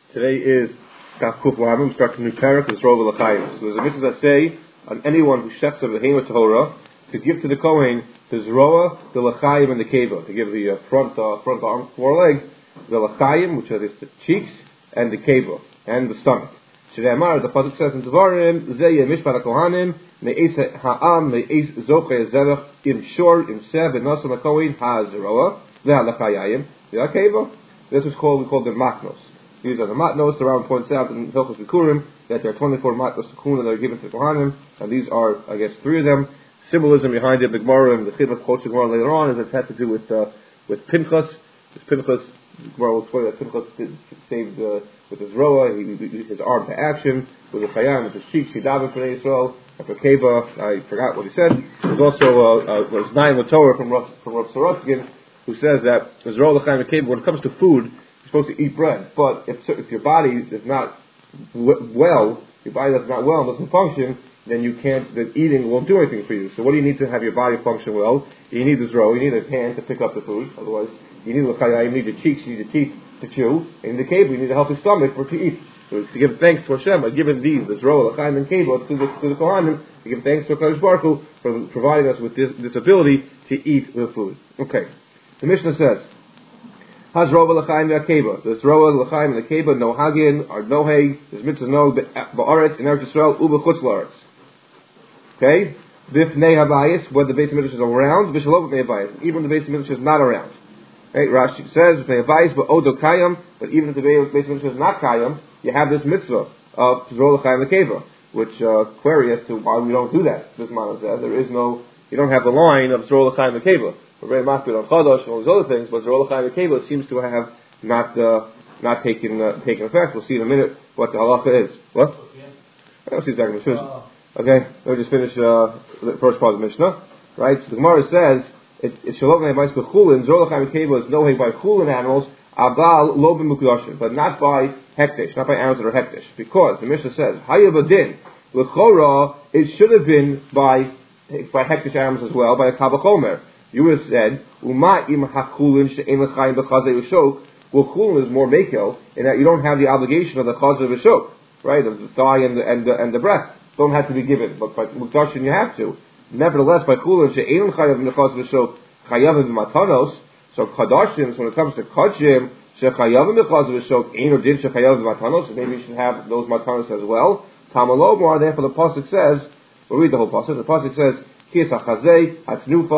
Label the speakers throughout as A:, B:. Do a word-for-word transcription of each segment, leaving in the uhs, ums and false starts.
A: Today is Daf Kuf Lamim, starting a new parak, it's Rova L'chaim. So there's a mitzvah that say, on anyone who shechs of the Behema Tahora, to give to the Kohen the Zroa, the L'chaim, and the Keva, to give the uh, front uh, front arm, foreleg, the L'chaim, which are the cheeks, and the Keva, and the stomach. Shre'amar, the pasuk says in Devarim, Zeh Mishpat HaKohanim, Me'es Ha'am, Me'es Zoche Zerach, Im Shor, Im Seh, Be'nasu HaKohen, HaZroa, Ve'Alachayim, Ve'Akeva. This is called, we call them Maknos. These are the matnos. The Rambam points out in Hilchos Bikurim that there are twenty-four matnos to Kuna that are given to the Kohanim, and these are, I guess, three of them. Symbolism behind it, the Gemara and the Chibah quotes the Gemara later on, is it has to do with uh, with Pinchas. This Pinchas, the Gemara will explain that Pinchas did, saved uh, with his roa, he, he, his arm to action, with the Chayam, with his cheeks, he davened for Israel, and for Keva, I forgot what he said. There's also uh, uh, was Naim Torah from Rav from Rav Sorotzkin, who says that Israel L'chaim and Keva, when it comes to food, you're supposed to eat bread, but if if your body is not w- well, your body is not well and doesn't function, then you can't. The eating won't do anything for you. So what do you need to have your body function well? You need this row. You need a hand to pick up the food. Otherwise, you need l'chayah. You need your cheeks. You need your teeth to chew. And in the cave, you need a healthy stomach for to eat. So to give thanks to Hashem by giving these this row, l'chayim and cave to the to the Kohanim, to give thanks to Hakadosh Baruch Hu for providing us with this this ability to eat the food. Okay, the Mishnah says. Hazrova l'chaim ve'akeva. There's roa l'chaim and akeva, no hagin or no hay. There's mitzvah no ba'aretz in Eretz Yisrael uba chutz la'aretz. Okay, b'fnei habayis, when the base of midrash is around, b'shalom b'fnei habayis, even when the base of midrash is not around. Okay, Rashi says b'fnei habayis ba'odo kayam, but even if the base of midrash is not kayam, you have this mitzvah of hazrova l'chaim akeva, which uh, query as to why we don't do that. This man says there is no, you don't have the line of hazrova l'chaim akeva. We're very masculine on Chodosh and all these other things, but Zrola Chaim Akeva seems to have not uh, not taken uh, taken effect. We'll see in a minute what the halacha is. What? Okay. I'll see exactly what uh, Okay, let me just finish uh, the first part of the Mishnah. Right? So the Gemara says it's Shalom Ne'emais B'Chulin. Zrola Chaim Akeva is no way by Chulin animals, Abal Lo B'Mukdashim, but not by hektish, not by animals that are hektish, because the Mishnah says Hayabadin L'Chora. It should have been by by hektish animals as well, by a Kabachomer. You would have said, Uma im hachulin she'en l'chaim b'chazei v'shok. Well, chulin is more mekel in that you don't have the obligation of the chazei v'shok, right? Of the thigh and the and the, and the breast don't have to be given, but by mukdashin you have to. Nevertheless, by chulin she'en l'chaim b'chazei v'shok chayavim b'matanos. So kadashim, when it comes to kachim she'chayavim b'chazei v'shok ein or din she'chayavim b'matanos. So maybe you should have those matanos as well. Tamalomar. Therefore, the pasuk says, we'll read the whole pasuk. The pasuk says. Emphasis on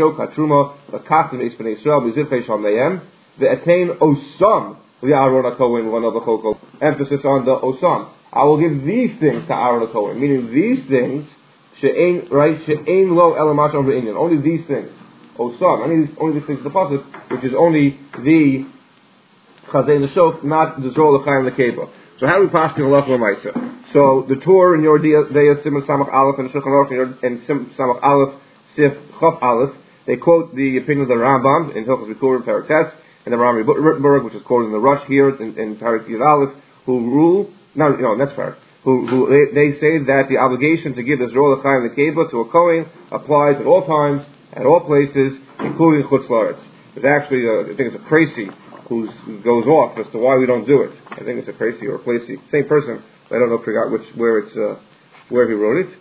A: the osam. I will give these things to Aaron HaKohen, meaning these things, she'ein, right, she'ein lo elamash over Indian, only these things, osam, only, only these things, the pasuk, which is only the chazei the shok, not the zol l'chaim l'keva. So how do we pass the halacha l'maisa? So the Torah in your Deya Simon Samach Aleph and Shulchan Aruch and Sim Samach Aleph Sif Chaf Aleph, they quote the opinion of the Rambam in Hilchos Bikurim Parak Tes and the Rambam Rittenberg, which is quoted in the Rush here in, in Parak Yud Aleph, who rule no no that's fair. Who who they, they say that the obligation to give the Zrola L'chaim L'Keva to a Kohen applies at all times, at all places, including Chutz La'aretz. It's actually uh, I think it's a crazy who goes off as to why we don't do it. I think it's a crazy or a placey, same person. I don't know, forgot which where it's uh, where he wrote it.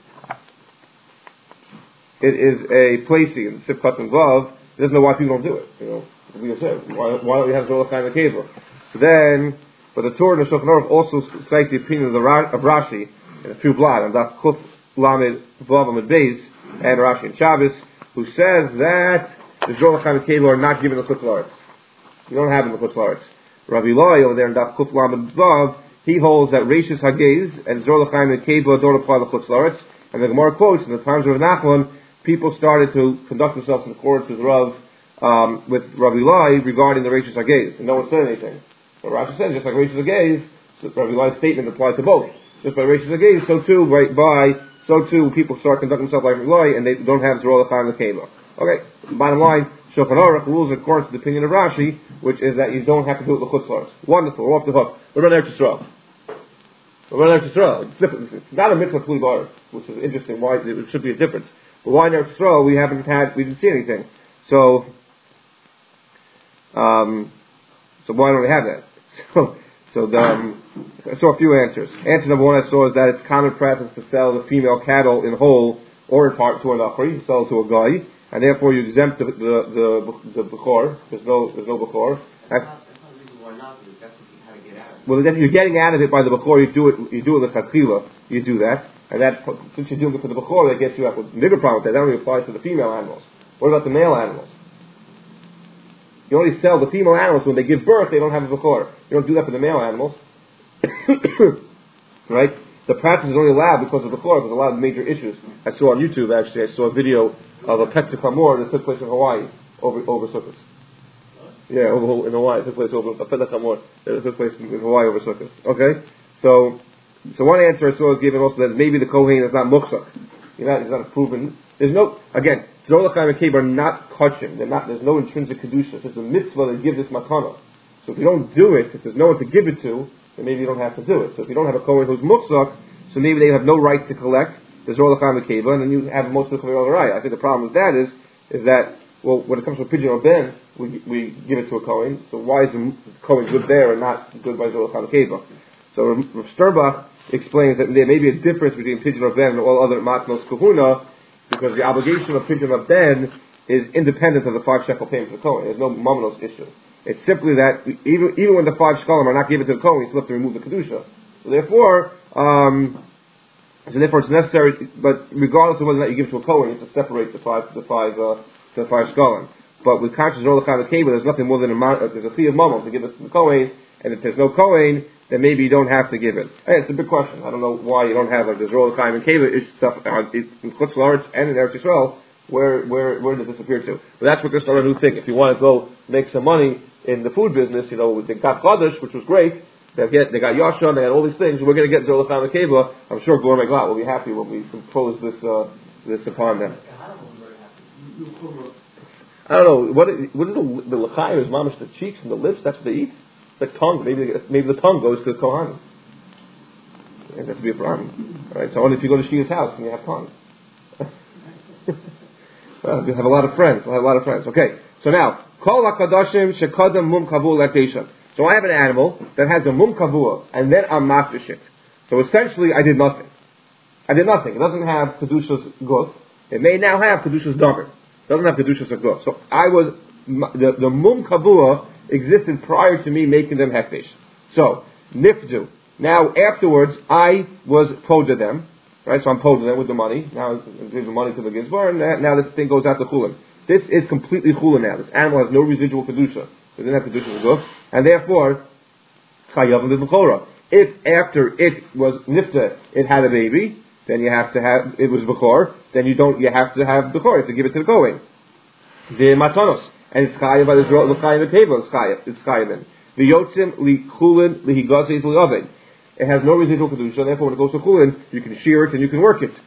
A: It is a placing in Sifkat and Vav. He doesn't know why people don't do it. You know, we said why, why don't we have Zola Chaim Akeva? So then, but the Torah and the Shulchan Aruch also cite the opinion of, the Ra- of Rashi in a few blot and Daf Kuf Lamed Vav Amid Beis and Rashi and Shabbos, who says that the Zola Chaim Akeva are not given the Chutz La'aretz. You don't have them in the Chutz La'aretz. Rabbi Loi over there in Daf Kuf Lamed Vav. He holds that Reishis Hagez and Zor L'chaim and Keva don't apply to Chutz La'aretz. And the Gemara quotes, in the times of Nachman, people started to conduct themselves in accordance with Rav, um, with Rabbi Lai regarding the Reishis Hagez. And no one said anything. But Rashi said, just like Reishis Hagez, so Rabbi Lai's statement applies to both. Just by Reishis Hagez, so too, right by, so too, people start conducting themselves like Rabbi Lai, and they don't have Zor L'chaim and Keva. Okay, bottom line, Shulchan Aruch rules according to the opinion of Rashi, which is that you don't have to do it with Chutz La'aretz. Wonderful, we're off the hook. What about Eretz Yisrael? But when Eretz Yisrael, it's, it's not a mitzvah Tuli B'Aretz, which is interesting. Why it should be a difference? But why in Eretz Yisrael we haven't had, we didn't see anything. So, um, so why don't we have that? So So the, um, I saw a few answers. Answer number one I saw is that it's common practice to sell the female cattle in whole or in part to an achri, sell it to a guy, and therefore you exempt the the the, the bechor. There's no there's no bechor.
B: That's not the reason why not to do it. That's how to get out of it.
A: Well, then you're getting out of it by the bechor. You do it. You do it l'chatchila. You do that, and that since you're doing it for the bechor, that gets you out. With the bigger problem with that, that only applies to the female animals. What about the male animals? You only sell the female animals when they give birth. They don't have a bechor. You don't do that for the male animals, right? The practice is only allowed because of the bechor. There's a lot of major issues. I saw on YouTube actually. I saw a video of a Petzik Hamor that took place in Hawaii over over Sukkot. Yeah, over in Hawaii. It took place over a Petzik Hamor that took place in Hawaii over Sukkot. Okay, so so one answer I saw was given also that maybe the Kohen is not muchzak. You're not, it's not proven. There's no again. Zorah Chaim and Kav are not kachim. They're not. There's no intrinsic kedusha. It's just a mitzvah to give this matana. So if you don't do it, if there's no one to give it to, then maybe you don't have to do it. So if you don't have a Kohen who's muchzak, so maybe they have no right to collect the Zorah Chaim and Kav, and then you have most of the Chaver Raya. I think the problem with that is is that well, when it comes to a pigeon or ben, we we give it to a Kohen. So why is the Kohen good there and not good by Zorah Chaim and Kav? So Rav Sternbach explains that there may be a difference between pigeon or ben and all other matnos kahuna, because the obligation of pigeon of ben is independent of the five shekel payment to the Kohen. There's no mamnos issue. It's simply that even even when the five shekalim are not given to the Kohen, you still have to remove the kedusha. So therefore, um, so therefore it's necessary. But regardless of whether or not you give it to a Kohen, you have to separate the five the five uh, the five shekalim. But with conscious roll of cable, there's nothing more than a uh, there's a fee of mamon to give it to the Kohen, and if there's no Kohen, then maybe you don't have to give it. Hey, it's a big question. I don't know why you don't have like this roll of and cable stuff uh, in Chutz La'aretz and in Eretz Yisrael. Where where where does this appear to? But that's what Chris La'aretz who think. If you want to go make some money in the food business, you know, they got Chodesh, which was great. They get they got Yashan, they got all these things. We're going to get Roll of Keva. I'm sure Gourmet Glatt will be happy when we propose this uh, this upon them. I don't know. What wouldn't the the l'chaim is mamish the cheeks and the lips? That's what they eat. The tongue, maybe maybe the tongue goes to the kohen. And that would be a problem. All right. So only if you go to Shia's house and you have tongue. Well, you have a lot of friends. We'll have a lot of friends. Okay. So now, kol hakadashim shekadam mum kavua lactation. So I have an animal that has a mum kavua, and then I'm mafresh it. So essentially, I did nothing. I did nothing. It doesn't have kedushas guf. It may now have kedushas damer. It doesn't have kedushas guf. So I was the the mum kavua existed prior to me making them hekdesh. So nifdu. Now afterwards, I was poda them. Right, so I'm poda them with the money. Now I give the money to the gizbar, and now this thing goes out to chulin. This is completely chulin now. This animal has no residual kedusha. It didn't have kedusha guf, and therefore chayav l'bechora. If after it was nifta, it had a baby, then you have to have it was bechor. Then you don't. You have to have bechor. You have to give it to the kohen. The matanos, and it's chayav by the l'chayav the table. It's chayav. It's chayav then. The yotzim li chulin lihigazes li'oven. It has no residual kedusha, therefore when it goes to chulin, you can shear it and you can work it.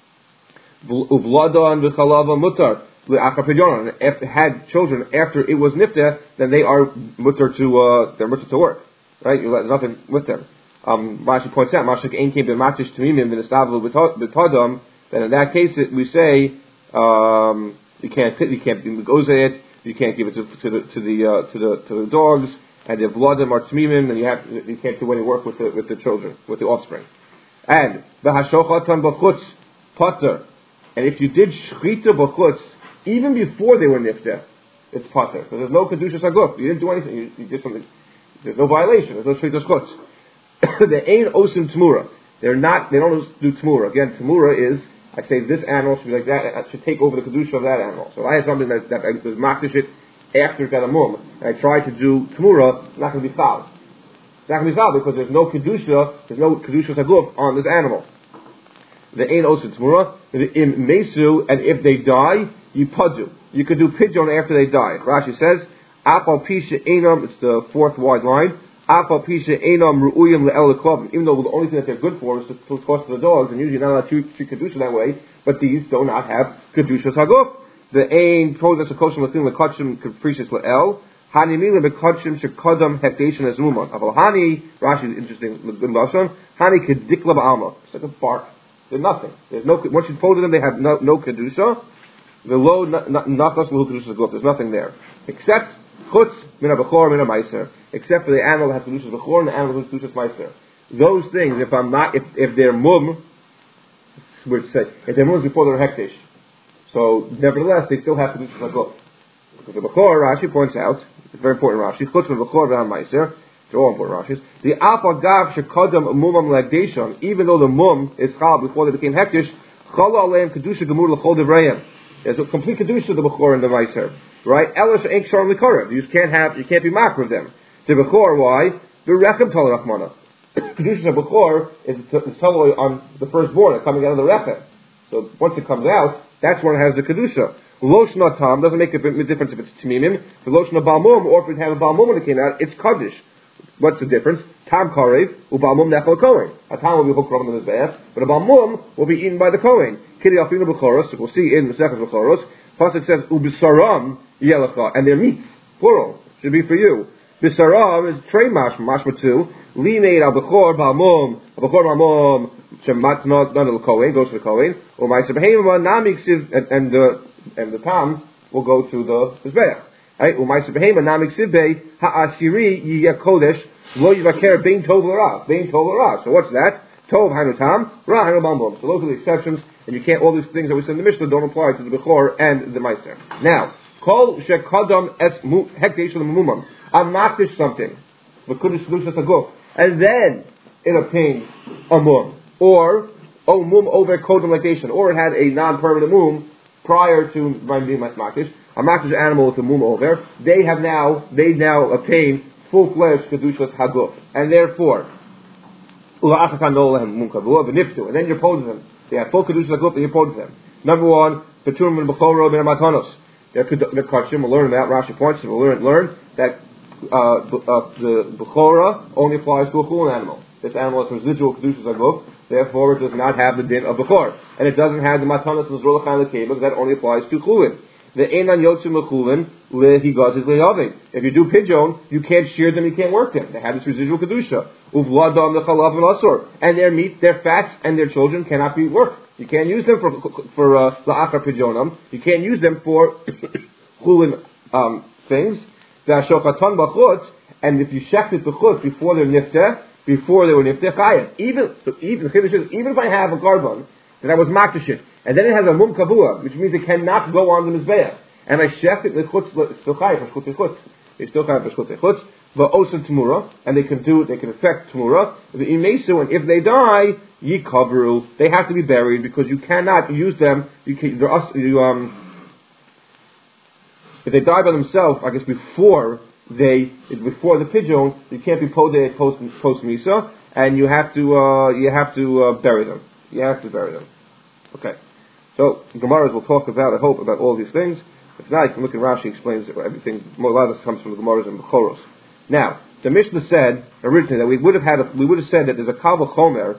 A: Uvlada and v'chalava mutar le'achapidyonon. If it had children after it was nifta, then they are mutar to uh, they're mutar to work, right? You let nothing with them. Um, Rashi points out, Mashak ein came b'matish t'mimim v'nestavlu b'tadam. Then in that case, it, we say um, you can't you can't go it, you can't give it to, to the to the uh, to the to the dogs. And the vlodim are tmimim, and you have you can't do any work with the with the children, with the offspring. And the hashochatan b'chutz pater. And if you did shchita b'chutz even before they were nifta, it's pater. So there's no kedushas haguf. You didn't do anything. You, you did something. There's no violation. There's no shchitas chutz. They ain't osim tmura. They're not. They don't do tmura. Again, tmura is I say this animal should be like that. I should take over the kedusha of that animal. So I had something that that I was makdish it after it's got a mum, and I try to do tmura, it's not going to be foul. It's not going to be foul because there's no kedusha, there's no kedusha saguf on this animal. The ein osin tmura, in mesu, and if they die, you padu. You could do pidyon after they die. Rashi says, apal pisha einam, it's the fourth wide line, apal pisha einam ru'uyim le'el leklavim. Even though the only thing that they're good for is to toss to the dogs, and usually you're not allowed to treat kedusha that way, but these do not have kedusha saguf. The ain told us a kosher within the kachim capricious la'el. Hani mila bekachim shekadam hekdation as ruman. Aval hani, Rashi is interesting, good lashon. Hani kedikla ba'alma. It's like a bark. They're nothing. There's no, once you folded them, they have no, no kedusha. The low nachas l'hu kedusha guf. There's nothing there. Except Chutz mina bechor mina meiser, except for the animal that has kedushas bechor and the animal that has kedushas meiser. Those things, if I'm not, if if they're mum, we'd say if they're mum before they're hektish, so nevertheless they still have kedushas haguf. Because the bechor, Rashi points out, it's very important Rashi. Chutz mina bechor mina meiser. They're all important Rashis. The alpha gav shekodam mumam lagdeshon, even though the mum is chal before they became hektish, chala aleim kedusha gemur l'chol devrayim. There's a complete kedusha to the bechor and the meiser, right? Elish ain't sharm likarev. You just can't have, you can't be mocked with them. The bechor, why? The rechem tal rachmana. Kedusha of bechor is the taloi on the firstborn coming out of the rechem. So once it comes out, that's when it has the kedusha. Loshna tam doesn't make a difference if it's tmimim. The loshna balmum, or if it had a balmum when it came out, it's kaddish. What's the difference? Tam karev ubalmum nechal kohen. A tam will be hooked from the mizbeach, but a balmum will be eaten by the kohen. Kiri alfinu b'choros. We'll see in the second b'choros. Pasuk says ubisaram yelacha, and their meat plural should be for you. Bisaram is trey mashma mashma two. Li made al b'chor balmum al b'chor balmum shemat not done to the kohen goes to the kohen. Or my sebehema nami and and the and the tam will go to the mizbeach. Right? Umay sebehema namik sibbe ha'asiri yiyeh kodesh lo yivaker bein tov l'ra bein tov l'ra. So what's that? Tov hainu tam, ra hainu bambam. So those are the exceptions, and you can't. All these things that we said in the Mishnah don't apply to the bechor and the meiser. Now, kol shekadam es hekdesh l'mumam. I'm makdish something, v'kudish lushas haguf, and then it obtained a mum, or oh mum over kodam lekdation, or it had a non-permanent mum prior to my being makdish. A makdish animal with a mum over, they have now, they now obtain full-fledged kedushas haguf, and therefore, and then you're opposing them. They have full kedushas haguf, and you're opposing them. Number one, peturim and bechoro ben matanos. They're kachim. We'll learn that. Rashi points. We'll learn, learn that uh, uh, the bechora only applies to a chulin animal. This animal has residual kedushas haguf, therefore it does not have the din of bechor, and it doesn't have the matanos and zrolachan lekeva, because that only applies to chulin. The einan yotzim lechulin lehigazis lehavin. If you do pigeon, you can't shear them, you can't work them. They have this residual kedusha. Uvladam lechalav and asur, and their meat, their fats, and their children cannot be worked. You can't use them for for uh, la'achar pigeonam. You can't use them for chulin um, things. The shokatan b'chutz, and if you shechted the chutz before they're nifteh, before they were nifteh chayav. Even so, even even if I have a carbon that I was makdashit, and then it has a mum kavua, which means it cannot go on the mizbeach, and I sheft it with chutz still chayav for chutz chutz. They still chayav for chutz chutz. Va'osan tamura, and they can do, they can affect tamura. The imesu, and if they die, yikavru, they have to be buried because you cannot use them. You can, you um, if they die by themselves, I guess before they, before the pigeon, you can't be podeh post post misa, and you have to, uh, you have to uh, bury them. You have to bury them. Okay. So Gemaras will talk about, I hope, about all these things. If not, you can look at Rashi explains everything. A lot of this comes from the Gemaras and Bechoros. Now, the Mishnah said originally that we would have had, a, we would have said that there's a kal v'chomer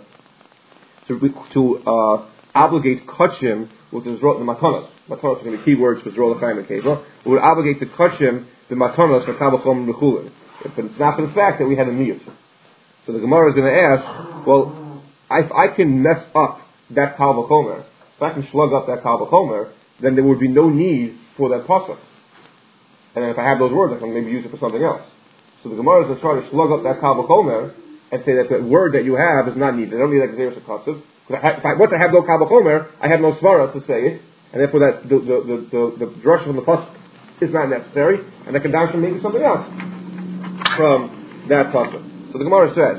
A: to to uh, obligate kachim with the the matanos. Matanos are going to be key words for zrol l'chaim and keva. We would obligate the kachim the matanos for kal v'chomer l'chulin. But it's not for the fact that we had a miyut. So the Gemara is going to ask, well, if I can mess up that kal v'chomer, if I can slug up that kal v'chomer, then there would be no need for that pasuk. And then if I have those words, I can maybe use it for something else. So the Gemara is going to try to slug up that kal v'chomer and say that the word that you have is not needed. I don't need that gzeirus hakasuv. Once I have no kal v'chomer, I have no svara to say it, and therefore that the the the, the, the drush from the pasuk is not necessary, and I can dash from maybe something else from that pasuk. So the Gemara says,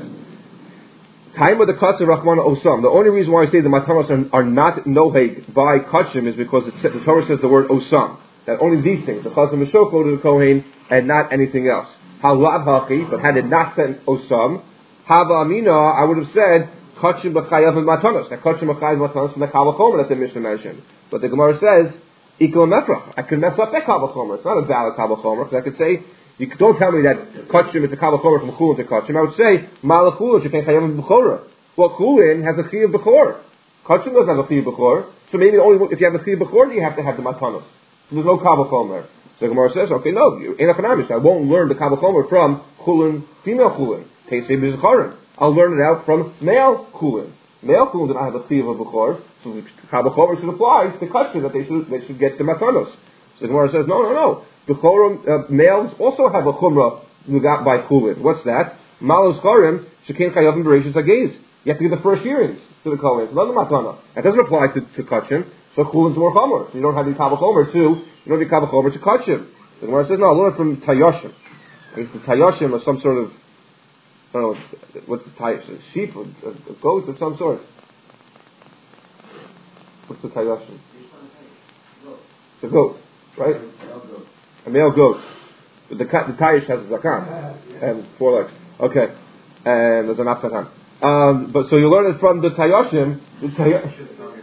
A: time of the kutzer rachmana osam. The only reason why I say the matanos are, are not noheg by kachim is because it, the Torah says the word osam. That only these things, the chazan mishok, go to the kohen, and not anything else. Halav hachi, but had it not said osam, hava amina, I would have said kachim b'chayav and matanos. That kachim b'chayav and matanos from the kal v'chomer that the Mishnah mentioned. But the Gemara says ikol mefrach. I could mess up that kal v'chomer. It's not a valid kal v'chomer because I could say. You don't tell me that kachim is a kal v'chomer from chulin to kachim. I would say malachulin you can't chayav b'chora. Well, chulin has a chiyuv b'chor. Kachim doesn't have a chiyuv b'chor. So maybe only if you have a chiyuv b'chor, you have to have the matanos. So there's no kal v'chomer. So the Gemara says, okay, no, in economics, I won't learn the kal v'chomer from chulin, female chulin. Teisei b'zicharim. I'll learn it out from male chulin. Male chulin do not have a chiyuv b'chor, so the kal v'chomer should apply to kachim that they should they should get the matanos. So the Gemara says, no, no, no. The chorim, uh, males also have a chumrah you got by chulin. What's that? Malos chorim shekin chayavim bereshis hageiz. You have to give the first hearings to the kohen. It's not the matana. That doesn't apply to, to kachim. So chulin's more chomer. So you don't have the kabel chomer too. You don't have the kabel chomer to kachim. The Gemara says, no, learn it from Tayoshim. It's the Tayoshim or some sort of, I don't know, what's the Tayoshim? A sheep, or a, a goat of some sort? What's the Tayoshim? It's a goat, right? A male goat. But the, the Tayosh has a zakan. And four legs. Okay. And there's an aftakan. Um, but so you learn it from the Tayoshim. The Tayoshim.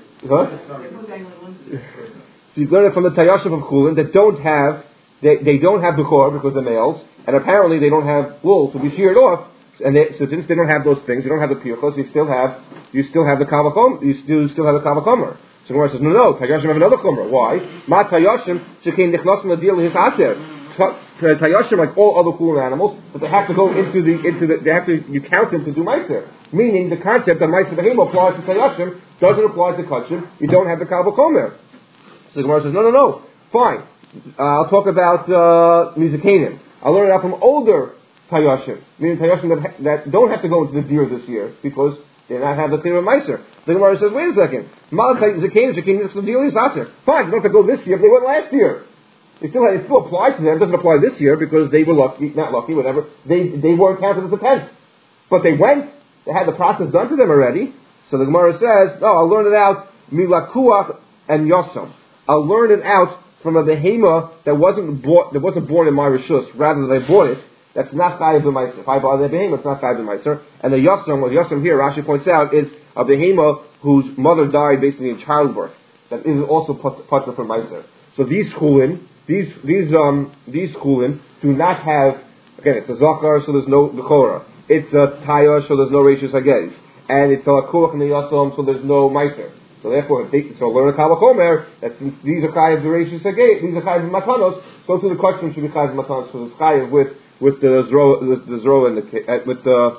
A: Huh? So you learn it from the Tayoshim of Chulin that don't have They, they don't have the core because they're males, and apparently they don't have wool to be sheared off. And they, so since they don't have those things, they don't have the pirchos. You still have, you still have the kavakom. You still still have the kavakomer. So Gemara says, no, no, Tayoshim have another komer. Why? Ma Tayoshim shekein nichnasim l'deal his aser. Tayoshim like all other cool animals, but they have to go into the into the. They have to you count them to do meiser. Meaning the concept that meiser behema applies to Tayoshim doesn't apply to kachim. You don't have the kavakomer. So the Gemara says, no, no, no, fine. Uh, I'll talk about uh, Mizakanim. I'll learn it out from older Tayoshim, meaning Tayoshim that, that don't have to go into the deer this year because they not have the Tira Meiser. The Gemara says, wait a second. Zakanim, Zakanim, it's the deal is Aser. Fine, they don't have to go this year, but they went last year. It still, it still applies to them. It doesn't apply this year because they were lucky, not lucky, whatever. They they weren't counted as a tenth. But they went, they had the process done to them already. So the Gemara says, no, I'll learn it out, Milakuach and Yosom. I'll learn it out from a behema that wasn't bought, that wasn't born in my rishus, rather than they bought it, that's not chayav b'maiser. If I buy the behema, it's not chayav b'maiser. And the yosam, what the yosam here, Rashi points out, is a behema whose mother died basically in childbirth. That is also patra for maiser. So these chulin, these these um these chulin do not have, again, it's a zachar, so there's no bechora. It's a taya, so there's no rishus hagez, and it's a kuach in the yosam, so there's no maiser. So therefore, if they, so learn a kavachomer that since these are chayav dereshis hagei, these are chayav matanos, so to the question should be chayav matanos, so it's chayav with with the zro with the zro and the uh, with the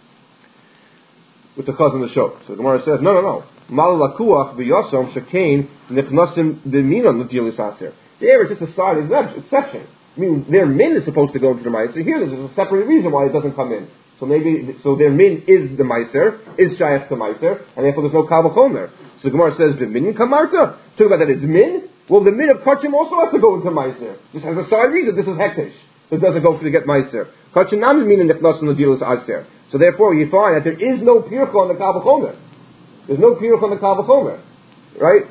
A: with the chaz and the shok. So the Gemara says, no, no, no. Mal lakuach b'yosom shekain nechnasim b'minon l'dilis aser. There is just a side exception. I mean, their min is supposed to go into the meiser. Here, there's a separate reason why it doesn't come in. So maybe, so their min is the meiser, is shayach to meiser, and therefore there's no kavachomer. So the Gemara says, the min kamarta? Talk about that it's min? Well, the min of kachim also has to go into meiser. This has a side reason. This is hektish. So it doesn't go for to get meiser. Kachim nam is meaning nechnas in the deal is aser. So therefore, you find that there is no pircha on the kavachomer. There's no pircha on the kavachomer. Right?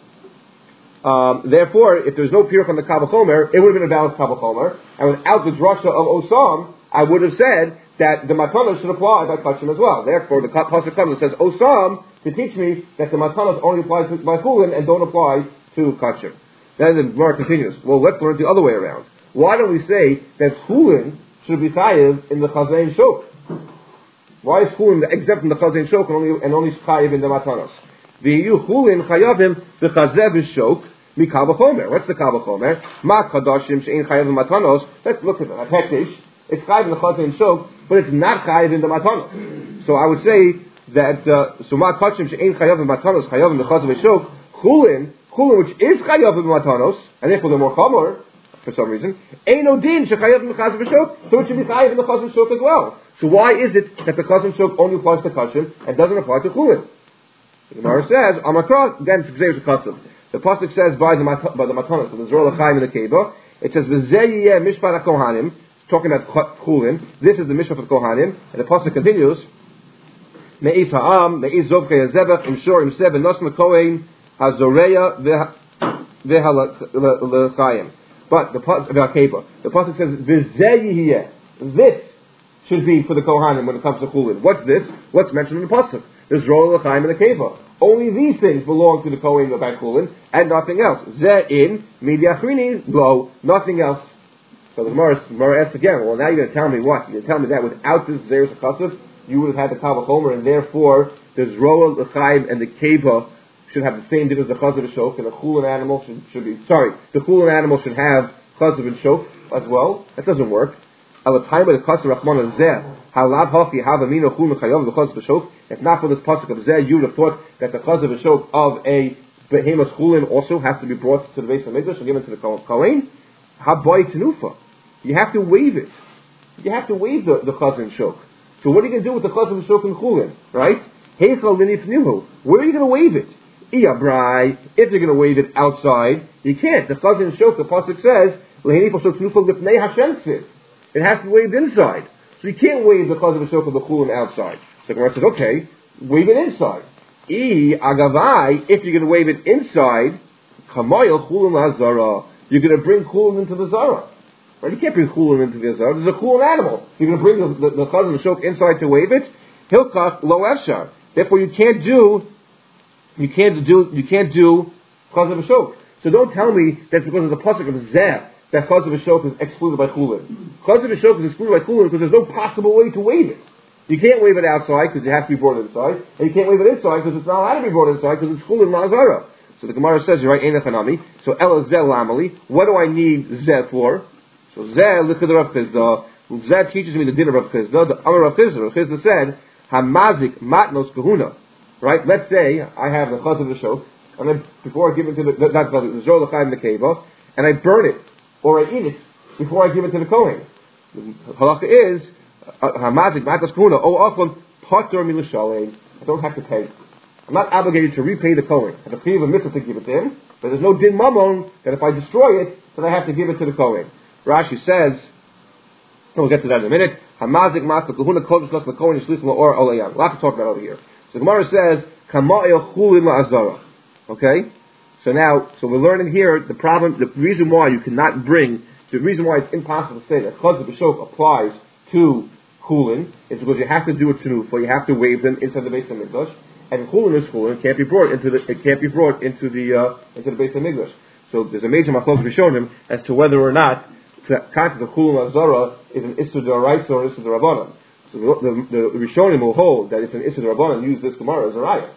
A: Um, therefore, if there's no pircha on the kavachomer, it would have been a valid kavachomer. And without the drasha of Osam, I would have said that the matana should apply by kachim as well. Therefore, the pasuk comes and says Osam to teach me that the matanas only apply to by chulin and don't apply to kachim. Then the Gemara continues. Well, let's learn it the other way around. Why don't we say that chulin should be chayiv in the chazayin shok? Why is chulin exempt from the chazayin shok and only and only chayiv in the matanas? The chulin chayavim the chazev shok mikal b'chomer. What's the kal b'chomer? Ma kadashim she'in chayiv in matanos. Let's look at that. Hektish. It's chayiv in the chazayin shok, but it's not chayiv in the matanos. So I would say that uh, so ma kachim she'ein chayav in matanos chayav in the chaz v'shok chulin chulin which is chayav in matanos and therefore they're more chamor for some reason eino din shechayav in the chaz v'shok, so it should be chayav in the chaz v'shok as well. So why is it that the chaz v'shok only applies to kachim and doesn't apply to chulin? The Gemara says Amakra again it's kachim. The pasuk says by the mat- by the matanos, so the Zorah L'chaim and the Keva. It says v'zeh yeh mishpat hakohanim, talking about chulin. This is the mishpat of kohanim, and the pasuk continues. Me'is ha'am, me'is zovkei ha'zebach, im shor, im seb, nos me'kohen, ha'zoreya, ve'ha'lechayim. But the pasuk, the pasuk says, v'zeh yihiyeh. This should be for the kohanim when it comes to chulin. What's this? What's mentioned in the pasuk? There's Zorah L'chaim and the Keva. Only these things belong to the kohen by chulin, and nothing else. Zeh in, midiachrini, lo, nothing else. So the Gemara asks again, well now you're going to tell me what? You're going to tell me that without this Zeres HaKasav, you would have had the Kavachomer, and therefore the Zroa, the Chaim, and the Keva should have the same din as the Chazav and Shok, and the Chulin animal should, should be, sorry, the Chulin animal should have Chazav and Shok as well. That doesn't work. Al time of the Chazav Rachman and Zeh, Halav Hafi, Havamino, Chulin, Chayav, the Chazav and Shok. If not for this pasuk of Zeh, you would have thought that the Chazav and Shok of a behemoth chulin also has to be brought to the base of Mikdash and given to the Kohen. Haboy tenufa. You have to waive it. You have to waive the, the chazan shok. So what are you going to do with the chazan shok and chulin, right? Heichal linifnihu. Where are you going to waive it? Iyabrai. If you're going to waive it outside, you can't. The chazan shok, the pasuk says, lehenifal shok tenufa lifnei Hashem tzid. It has to be waved inside. So you can't wave the chazan shok of the chulin outside. So the Gemara says, okay, wave it inside. I agavai. If you're going to wave it inside, kamayel chulin lazara. You're going to bring chulin into the zara. Right? You can't bring chulin into the zara. There's a chulin animal. You're going to bring the, the, the chazan shok inside to wave it. Hilkach lo efshar. Therefore, you can't do, you can't do, you can't do chazan shok. So don't tell me that's because of the pasuk of zeh that chazan shok is excluded by chulin. Chazan shok is excluded by chulin because there's no possible way to wave it. You can't wave it outside because it has to be brought inside, and you can't wave it inside because it's not allowed to be brought inside because it's chulin ma'azara. So the Gemara says, you're right, Ein Echanami. So Ela Zeh Lamali. What do I need Zeh for? So Zeh, look at the Rav Chizda. Zeh teaches me the din of Rav Chizda. The Amar Rav Chizda. Rav Chizda said, Hamazik Matnos Kahuna. Right? Let's say I have the Chaz of the Shok, and then before I give it to the, not the Zor L'chaim the Keva, and I burn it, or I eat it, before I give it to the Kohen. The halacha is, Hamazik Matnos Kahuna. O Achon Pater Milashalei. I don't have to pay. I'm not obligated to repay the Kohen. I have to pay the mitzvah to give it to him, but there's no din mamon that if I destroy it, then I have to give it to the Kohen. Rashi says, we'll get to that in a minute. Hamazik master kahuna kodesh lach the Kohen yishlichim or olayam. A lot to talk about over here. So Gemara says, Kama'il chulin la'azara. Okay? So now, so we're learning here the problem, the reason why you cannot bring, the reason why it's impossible to say that chaz b'shok applies to chulin is because you have to do a tenufa, you have to wave them inside the base of Mikdash. And chulin is chulin, can't be brought into the it can't be brought into the uh, into the base of Mikdash. So there's a major machlokes rishonim as to whether or not the concept of chulin azara is an issur d'oraisa or an issur d'rabbanan. So the, the, the rishonim will hold that it's an issur d'rabbanan. Use this gemara as a raya.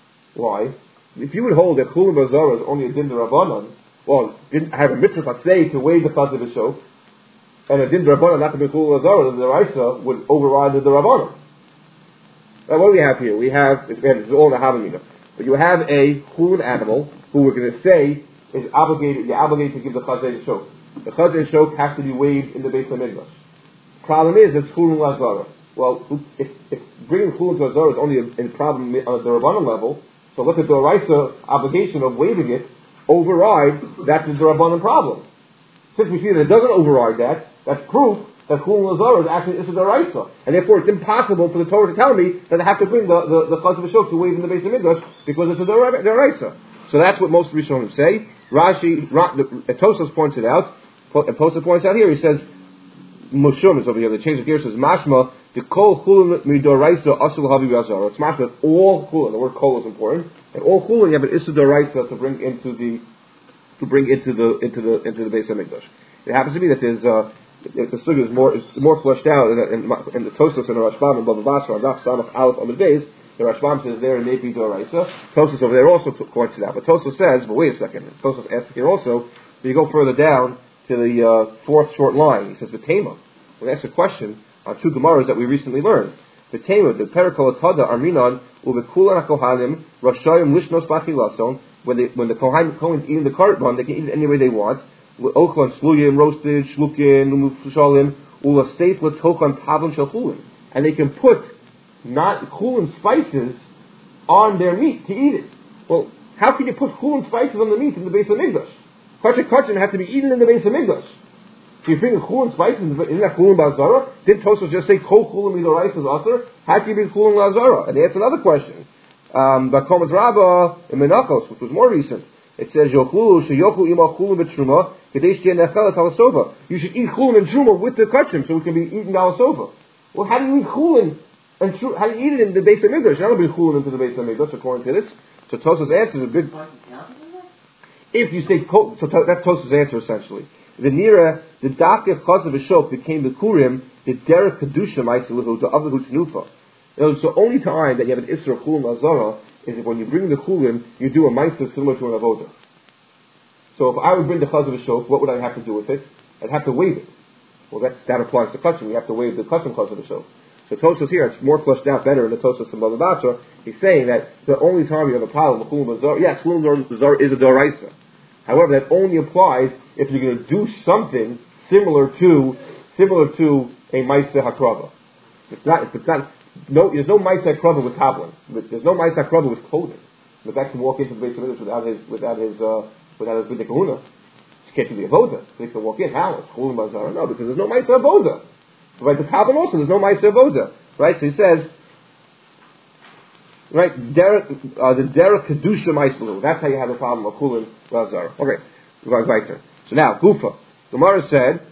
A: Why? If you would hold that chulin azara is only a din d'rabbanan, well, didn't have a mitzvah say to waive the chaz of the shok, and a din d'rabbanan not to be chulin azara, the d'oraisa would override the d'rabbanan. Now, what do we have here? We have, again, this is all the Havamina, but you have a chulin animal who we're going to say is obligated, you're obligated to give the chazay shok. The chazay shok has to be waived in the base of Mikdash. Problem is, it's chulin lazara. Well, if, if bringing chulin to azara is only a, a problem on the Rabbanan level, so look at the Raisa obligation of waiving it, override that is the Rabbanan problem. Since we see that it doesn't override that, that's proof that chulin lazara is actually issur d'oraisa, and therefore it's impossible for the Torah to tell me that I have to bring the the, the chaz of shok to wave in the base of Mikdash because it's a d'oraisa. So that's what most Rishonim say. Rashi, Ra, the, Tosfos points it out, and Tosfos points out here. He says, Mushum is over here. The change of gear says mashma the kol chulin midoraisa asul havi v'azara. It's mashma all chulin. The word kol is important, and all chulin you have an issur d'oraisa to bring into the to bring into the into the into the base of Mikdash. It happens to be that there's uh, the sugi is more is more fleshed out in, in, in the Tosfos and the Rashbam and Bava Basra and Daf Samach Aleph on the days. The Rashbam says there it may be d'oraisa. Tosfos over there also points it out. But Tosfos says, but wait a second. Tosfos asks here also. If you go further down to the uh, fourth short line, he says V'tema. We ask a question on two Gemaras that we recently learned. V'tema, the Perikol Tada Arminon Uvekulan HaKohanim Rashayim Lishnos Lachilason. When the when the Kohen Kohen's eating the karban, they can eat it any way they want. Ochlan sluyim, roasted, shlukin, umufshalim, ula steif l'tochan tavon shel chulin, and they can put not chulin spices on their meat to eat it. Well, how can you put chulin spices on the meat in the base of Mikdash? Kachin kachin have to be eaten in the base of Mikdash. So you bring chulin spices in that chulin ba'azara? Did Tosfos just say kol chulin midoraisa is aser? How can you bring chulin ba'azara? And he asked another question. Um, Bakomas Rabbah in Menachos, which was more recent. It says, Yochlu, Sheyochlu ima chulin b'truma, Kadesh Jen Nechelet Alasova. You should eat chulin and truma with the kachim, so it can be eaten alasova. Well, how do you eat chulin and tru- how do you eat it in the base of Mikdash? How do you bring chulin into the base of Mikdash according to this? So Tosfos answers a big. If you say so, that's Tosfos answer essentially. The nira the dakif chaz of shok became the kurim the derech kedusha ma'isiluhu the avihu tenufa. So the only time that you have an issur of chulin lazara is if when you bring the chulin, you do a ma'aser similar to an avodah. So if I would bring the chaz of shok, what would I have to do with it? I'd have to waive it. Well, that's, that applies to kachim. You have to waive the kachim chaz of shok. So Tosfos here, it's more fleshed out better in the Tosfos and Baba Basra. He's saying that the only time you have a problem with Chulin Bazar, yes, Chulin Bazar is a Doraisa. However, that only applies if you're going to do something similar to similar to a Maisa Hakrava. It's not. If it's not. No, there's no Maisa Hakrava with tablin. There's no Maisa Hakrava with clothing. The guy can walk into the base of Midrash without his without his uh, without his B'dei Kahuna. He can't do the avoda. They can walk in. How? It's Chulin Bazar. No, because there's no Maisa Avoda. Right, the tablin also there's no Maisa Avoda. Right, so he says. Right, derek, uh, the derek kedusha Maisalu. That's how you have a problem of Chulin Bazar. Okay, we're going to So now Gufa. The Gemara said.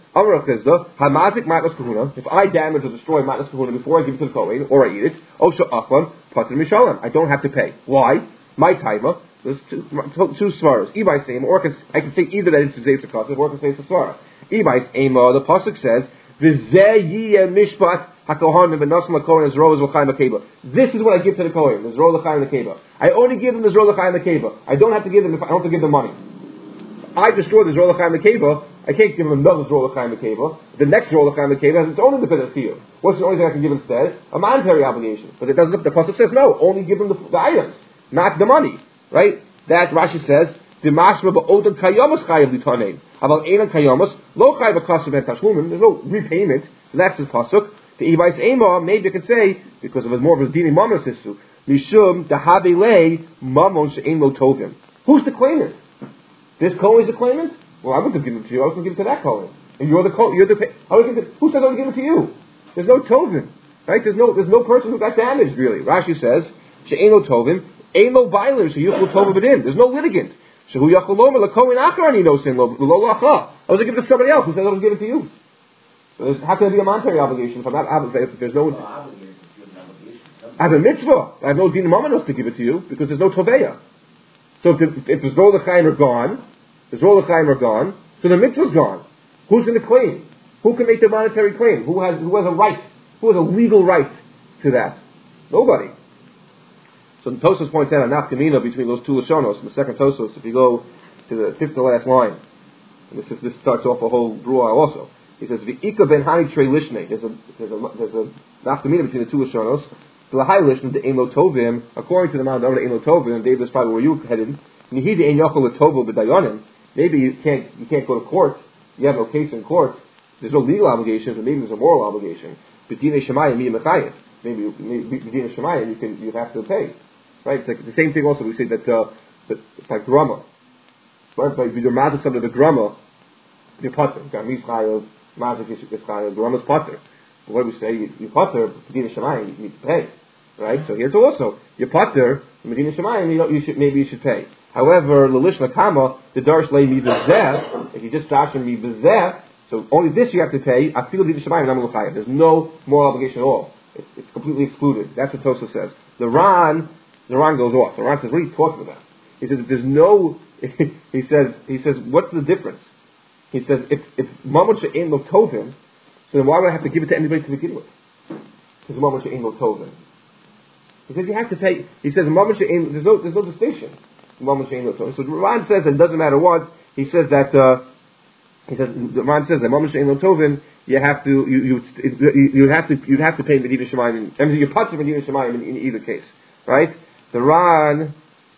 A: If I damage or destroy matnas kahuna before I give it to the kohen or I eat it, osha achlan pater mishalim. I don't have to pay. Why? My taima. There's two, two svaras. Ibais ema, or I can say either that it's a zeisakativ or I can say it's a svara. Ibais ema. The pasuk says v'zeh yiyeh mishpat hakohanim v'nasim lakohen zro z'lachayim akeba. This is what I give to the kohen. The zro l'chayim akeba. I only give them the zro l'chayim akeba. I don't have to give them. If I don't have to give them money. I destroy the zro l'chayim akeba. I can't give him another Zrol L'chaim Akeva. The next Zrol L'chaim Akeva has its own independent field. What's the only thing I can give instead? A monetary obligation. But it doesn't, the Pasuk says no, only give him the, the items, not the money. Right? That Rashi says, Dimashra ba'otan kayomas chayav litanein. About einan kayomas, lo chayav akasav and tashlumin. There's no repayment. So that's his Pasuk. The Ibais Ema, maybe you could say, because of his more of a dini mamas issue, Mishum dahabelei mamon she'ein lo tovim. Who's the claimant? This Kohen is the claimant? Well, I wouldn't have given it to you. I was going to give it to that Kohen. And you're the Kohen. You're the. How would it, who says I would give it to you? There's no tovim, right? There's no. There's no person who got damaged really. Rashi says she'eno tovim, eno bailer she'yuchol tovim b'din. There's no litigant. Shehu yachol lomer lakohen acharani no sin lo lo lacha. I was going to give it to somebody else. Who says I was going to give it to you? So how can there be a monetary obligation if I'm not obligated? If there's no. I have a mitzvah. I have no din mamanos to give it to you because there's no toveya. So if the, if the Zol L'chaim are gone. The Zrol L'chaim are gone, so the mitzvah's gone. Who's going to claim? Who can make the monetary claim? Who has who has a right? Who has a legal right to that? Nobody. So Tosfos points out a nafkamina between those two lashonos. In the second Tosfos, if you go to the fifth to last line, and this is, this starts off a whole bruah also. He says v'ika ben hani trei lishne. There's a there's a there's a nafkamina between the two lashonos. The lahai lishne the ein lo tovim. According to the Mount the ein lo tovim, and David is probably where you headed. Nihidi ein yochol letovo b'dayanim. Maybe you can't you can't go to court. You have no case in court. There's no legal obligation, but maybe there's a moral obligation. B'dinei shemayim mi mechayev. Maybe b'dinei shemayim you can you have to pay. Right? It's like the same thing. Also, we say that uh, that by grama, right? By your mazik under the grama, you're potter. Gamis chayev, mazik is chayev. Grama's potter. But what do we say? You, you potter b'dinei shemayim. You need to pay. Right? So here's also your potter b'dinei shemayim. You know, you should maybe you should pay. However, l'lish nakama, the darsh lay mi b'zeh, if you just dash me b'zeh, so only this you have to pay, I feel the shemayim and I'm There's no moral obligation at all. It's, it's completely excluded. That's what Tosfos says. The Ran, the Ran goes off. The Ran says, what are you talking about? He says, there's no, he says, he says, what's the difference? He says, if, if mamon she'ein lo tovim, so then why would I have to give it to anybody to begin with? Because mamon she'ein lo tovim. He says, you have to pay, he says, mamon she'ein, there's no, there's no distinction. So the Ran says that it doesn't matter what. He says that uh, he says the Ran says that Mamash Ein Lo Tovin, you have to you you you you have to you have to pay Medina Shemayim. I mean you put Medina Shemayim in, in either case, right? The Ran.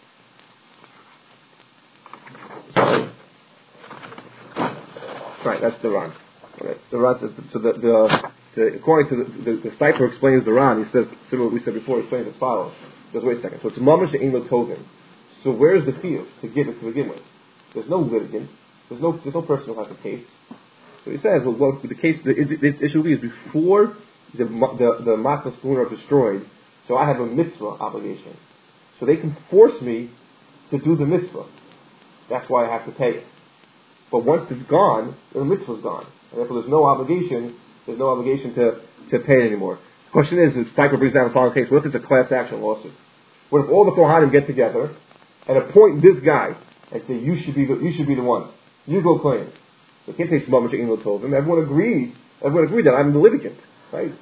A: Right, that's the Ran. Right. The Ran says so. The, the, the according to the the, the Stiper explains the Ran. He says similar to what we said before. He explains as follows. He goes, wait a second. So it's Mamash Ein Lo Tovin. So where's the field to give it to begin with? There's no litigant. There's no there's no person who has a case. So he says, well, well the case the, the issue is before the the the matnas kahuna are destroyed. So I have a mitzvah obligation. So they can force me to do the mitzvah. That's why I have to pay it. But once it's gone, the mitzvah's gone, and therefore there's no obligation. There's no obligation to to pay it anymore. The question is, if Steicher brings down the following case, what if it's a class action lawsuit? What if all the Kohanim get together and appoint this guy and say, you should be the, you should be the one. You go claim. So can't take Mamash Ein Lo Tovim. Everyone agreed. Everyone agreed that I'm the litigant, right?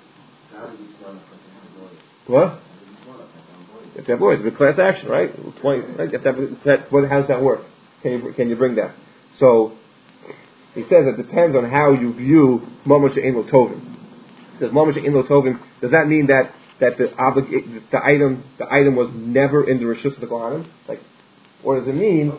A: What? You have to have lawyers. It's a class action, right? twenty, right? You have to have, that, what, how does that work? Can you can you bring that? So he says it depends on how you view Mamash Ein Lo Tovim. Does mamash in lo tovim? Does that mean that that the oblig- the item the item was never in the rishus of the kohanim? Like, or does it mean?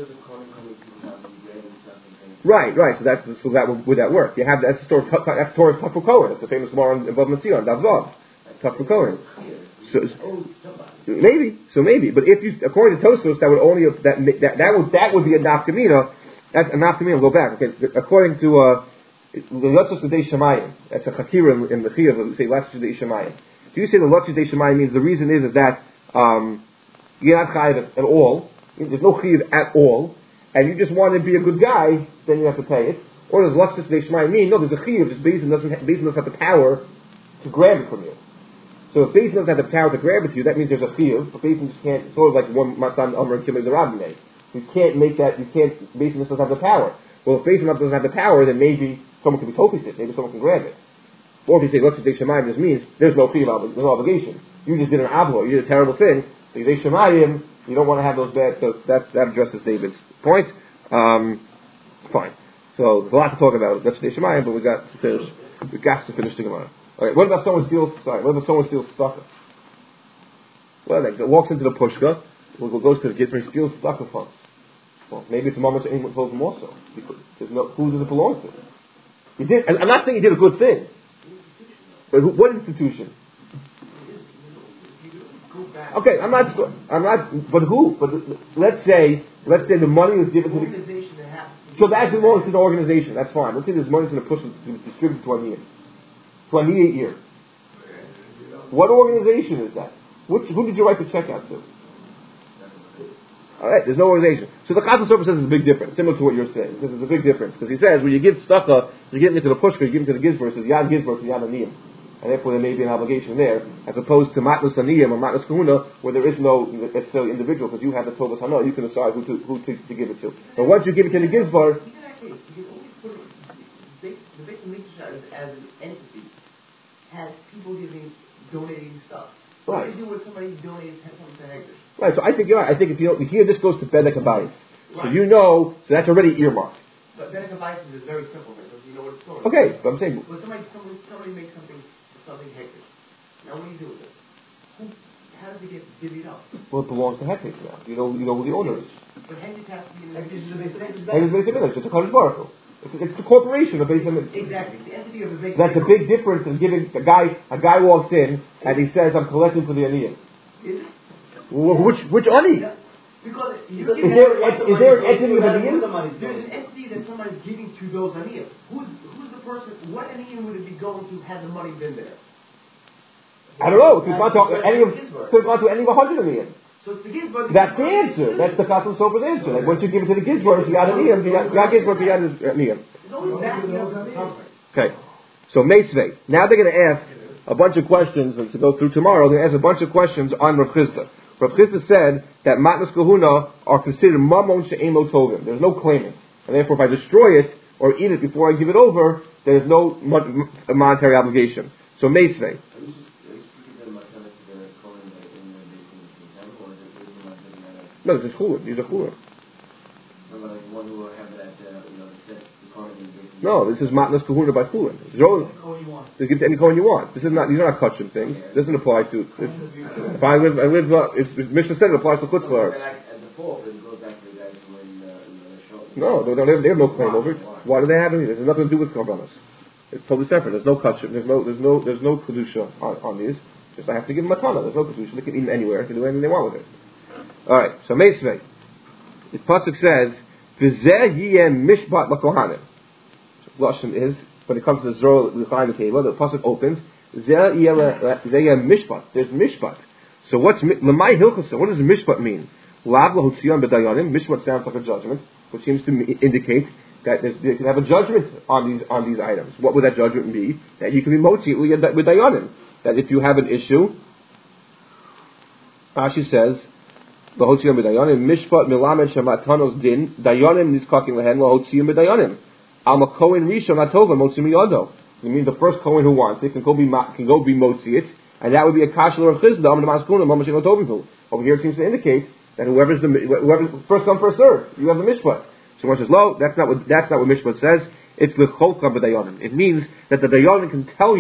A: Right, right. So that's so that would, would that work? You have that's the story. That's the story of Tafel Cohen. That's the famous Gemara above Messiah, Davvav. Tafel Cohen. So maybe, so maybe. But if you, according to Tosfos, that would only that that that would that would be a nafkamina. That's a nafkamina. Go back. Okay, according to uh, the Latzos Dei Shemayim. That's a chakira in the Chiyuv. We say Latzos Dei Shemayim. Do you say the Latzos Dei Shemayim means the reason is is that um, you're not chayiv at all. There's no chiyuv at all. And you just want to be a good guy, then you have to pay it. Or does Luxus Deishmai mean, no, there's a chiyuv, just Beis Din doesn't, Beis Din doesn't have the power to grab it from you. So if Beis Din doesn't have the power to grab it to you, that means there's a chiyuv, but Beis Din just can't, it's sort of like one Matan Amr and Kilei the Rabbinay. You can't make that, you can't, Beis Din doesn't have the power. Well, if Beis Din doesn't have the power, then maybe someone can be tokis it, maybe someone can grab it. Or if you say Luxus Deishmai, this means there's no chiyuv, there's no obligation. You just did an avlo, you did a terrible thing, so Deishmayim, you don't want to have those bad, so that's, that addresses David's point. Um, fine. So there's a lot to talk about. That's the Shemayim, but we got to finish. We got to finish the Gemara. Okay. What about someone steals? Sorry. What about someone steals stuff? Well, like walks into the pushka, goes to the gizmer, steals stuff funds. Well, maybe it's a moment to anyone told him also. Because there's no, who does it belong to? He did. I'm not saying he did a good thing. But who, what institution? Okay, I'm not. I'm not. But who? But let's say, let's say the money was given to the. So that belongs to the organization. That's fine. Let's say this money's going to push it to distribute to Aniyah. To Aniyah year. What organization is that? Which, who did you write the check out to? All right, there's no organization. So the Chazal Sofer says there's a big difference, similar to what you're saying. Because there's a big difference. Because he says when you give tzedakah, you give it to the pushka, you give it to the gizber. It says yad gizber to yad aniyim. And therefore there may be an obligation there, as opposed to matnus aniyim or matnus kahuna, where there is no necessarily individual, because you have the tovas hana, you can decide who to who to, to give it to. But once you give it to the gizbar,
B: even in that case, you can always put it, the Beit Mikdash as an entity has people giving, donating stuff. What
A: right.
B: do you do when somebody donates something to Hegdish?
A: Right. So I think you're right. I think if you here this goes to Bedek Habayis, so you know, so that's already earmarked.
B: But Bedek Habayis is very simple because you know what it's for.
A: Okay, but I'm saying.
B: But somebody, somebody, somebody makes something. Something hectic. Now what do you do with it? Who, how does it get divvied up?
A: Well, it belongs to Hektik now. You know, you know who the owner is.
B: But Hektik has to be in the Hektik.
A: Hektik is Beis It's a Kodesh Baruch Hu. It's, it's the corporation of Beis Hamikdash.
B: Exactly. The entity of the Beis
A: That's a big difference in giving a guy. A guy walks in and he says, "I'm collecting for the Aniyah."
B: Is it?
A: Well, which which Ani?
B: Yeah. Because you
A: is, is there is there an entity of Aniyah?
B: There's an entity that somebody's giving to those Aniyah. Who's who's the person? What Aniyah would it be going to had the money been there?
A: I don't know. It could have gone to any of could have gone to any of a hundred Aniyah.
B: So it's the Gizbar.
A: That's the answer. That's the Chazal Sofer's answer. Like once you give it to the Gizbar, you got Aniyah. You got Gizbar, you got Aniyah. Okay. So Meisvei. Now they're going to ask a bunch of questions, and to go through tomorrow, they're going to ask a bunch of questions on Rav Chisda. Rav Chisda said that matnas kahuna are considered mamon she'ein lo tovim. There's no claiming, and therefore if I destroy it or eat it before I give it over, there's no monetary obligation. So Meisvei. No, this is chulin. These are chulin. No, this is matnas kahuna by chulin. Just give it to any kohen you want. This is not. These are not kachim things. It doesn't apply to. This, if I live, I live. Uh, if, if Mishnah said it applies to chutz l'aaretz. No, they don't have. They have no claim over it. Why do they have any? There's nothing to do with korbanos. It's totally separate. There's no kachim. There's no. There's no. There's no kedusha on, on these. Just I have to give them matana. There's no kedusha. They can eat them anywhere. They can do anything they want with it. All right. So Meisvei. The pasuk says, "V'zeh yiyeh mishpat lakohanim." Lashon is when it comes to the Zorah L'chaim the table, the pasuk opens. Zeh yiyeh mishpat. There's mishpat. So what's l'may hilchasa? What does mishpat mean? Lav lahutzion b'dayanim. Mishpat sounds like a judgment, which seems to indicate that they can have a judgment on these on these items. What would that judgment be? That you can be motzi with dayanim. That if you have an issue, Rashi says. Lahotzion b'dayanim mishpat milamed shematanos din dayanim nizkakin lehen lahotzion b'dayanim al makohen rishon atova motzi miyado. You mean the first kohen who wants it can go be can go be motzi it, and that would be a kashler of chizda on the maskuna mamashin atovim. Over here it seems to indicate that whoever's the whoever's first come first serve, you have the mishpat. So one says, "Lo, that's not what that's not what mishpat says. It's l'cholka b'dayanim." It means that the dayanim can tell you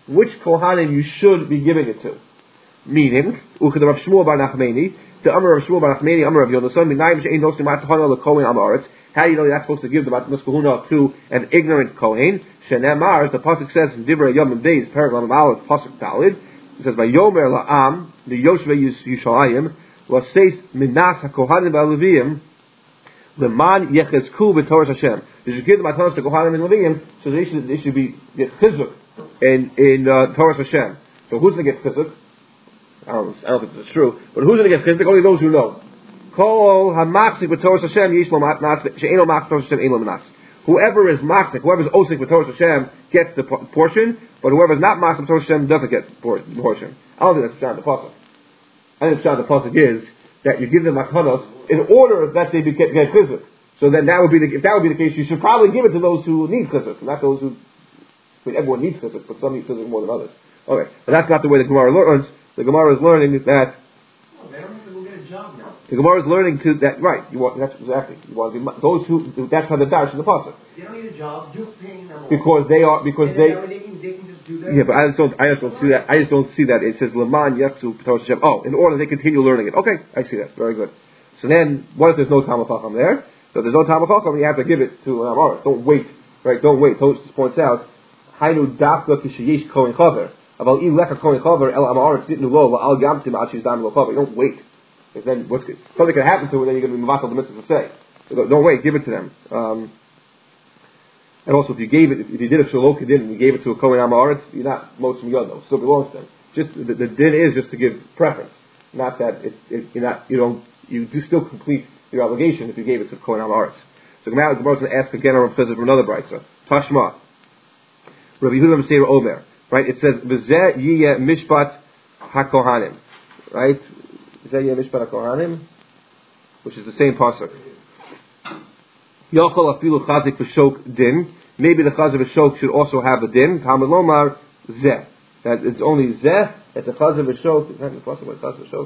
A: which Kohanim you should be giving it to. Meaning, Uchad Rav Shmuel bar Nachmani, the Amar Rav Shmuel bar Nachmani, Amar Rav Yonason, Minayim she'ein nosim matachana l'kohen am haaretz. How do you know you're not supposed to give the matnas kahuna to an ignorant kohen? Shenemar, the pasuk says in Divrei Yom and Beis, Paragraph Aleph, pasuk Dalid. It says by Yomer la'am, the Yoshvei Yishalayim, l'seis minas hakohanim v'alevim, leman yechezku b'torah Hashem. You should give the matnas to kohanim and levim, so they should they should be get chizuk in in uh, Torah Hashem. So who's going to get chizuk? I don't, I don't think this is true, but who's going to get chizuk? Only those who know. Kol hamaksik b'torah Hashem yishlo matnas she'eno mak Torah Hashem eno manas. Whoever is maksik, whoever is osik b'torah Hashem gets the portion, but whoever is not maksik b'torah Hashem doesn't get the portion. I don't think that's Pshat the pasuk. I think Pshat the pasuk is that you give them matnos in order that they get, get chizuk. So then that would be the, if that would be the case, you should probably give it to those who need chizuk, not those who. I mean, everyone needs chizuk, but some need chizuk more than others. Okay, but that's not the way the Gemara learns. The Gemara is learning that.
B: Well, they don't have to go get a job now.
A: The Gemara is learning to that right. You want that's exactly. You want to be, those who that's how the dash in the pasuk.
B: They don't need a job. You're paying them all.
A: Because they are because
B: and
A: they.
B: they, can, they can just do that.
A: Yeah, but I just don't. I just don't see that. I just don't see that. It says Laman Yatsu Torah Hashem. Oh, in order they continue learning it. Okay, I see that. Very good. So then, what if there's no Talmud Chacham there? So if there's no Talmud Chacham, you have to give it to an Amar. Don't wait. Right? Don't wait. Tosfos points out. Hainu dafka kishayish kohen chaver. About ileka kohen chaver el Amar tzitnu lo al gamtim al shizdam lo chaver. Don't wait. Because then what's good? Something can happen to it, and then you're going to be mavatal the mitzvah to say. So don't, don't wait. Give it to them. Um, and also, if you gave it, if you did a shalok din and you gave it to a kohen Amar, you're not motzim yodo. It still belongs to them. Just the, the din is just to give preference, not that it, it, you're not. You don't. You do still complete your obligation if you gave it to Kohen Haaretz. So Gemara is going to ask again on from another brisa. Tashma. Rabbi Yehuda Meseir Omer. Right? It says V'zeh yiyeh mishpat hakohanim. Right? V'zeh yiyeh mishpat hakohanim, which is the same pasuk. Yochol afilu chazik v'shok din. Maybe the chazik v'shok should also have a din. Talmud lomar zeh. That it's only zeh that the chazik v'shok. Is that the pasuk by chazik v'shok?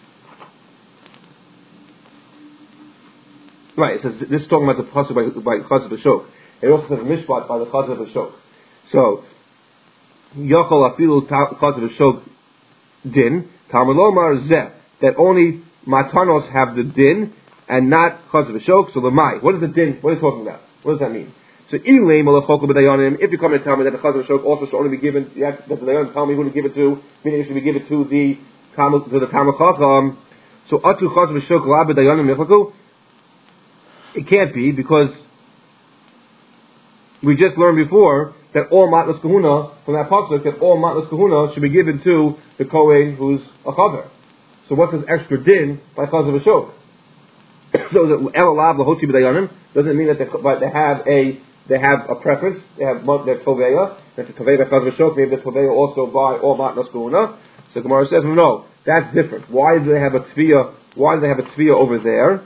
A: Right, it says this is talking about the pasuk by by Chazal v'shok. It also says mishpat by the Chazal v'shok. So Yochol afilu Chazal v'shok din Talmud lomar zeh that only matanos have the din and not Chazal v'shok. So lemai, what is the din? What are you talking about? What does that mean? So ilay malachok b'dayanim. If you come and tell me that the Chazal v'shok also should only be given, you have, that the dayanim tell me who to give it to, meaning it should be given to the to the Talmud Chacham. So atu Chazal v'shok la b'dayanim yichaku. It can't be because we just learned before that all matnas kahuna from that pasuk that all matnas kahuna should be given to the kohen who's a chaver. So what's this extra din by chazal v'shok? So the elalav lahotzi b'dayanim doesn't mean that they, but they have a they have a preference. They have their toveya. That's a toveya by chazal v'shok. Maybe the toveya also by all matnas kahuna. So Gemara says no, that's different. Why do they have a tviya? Why do they have a tviya over there?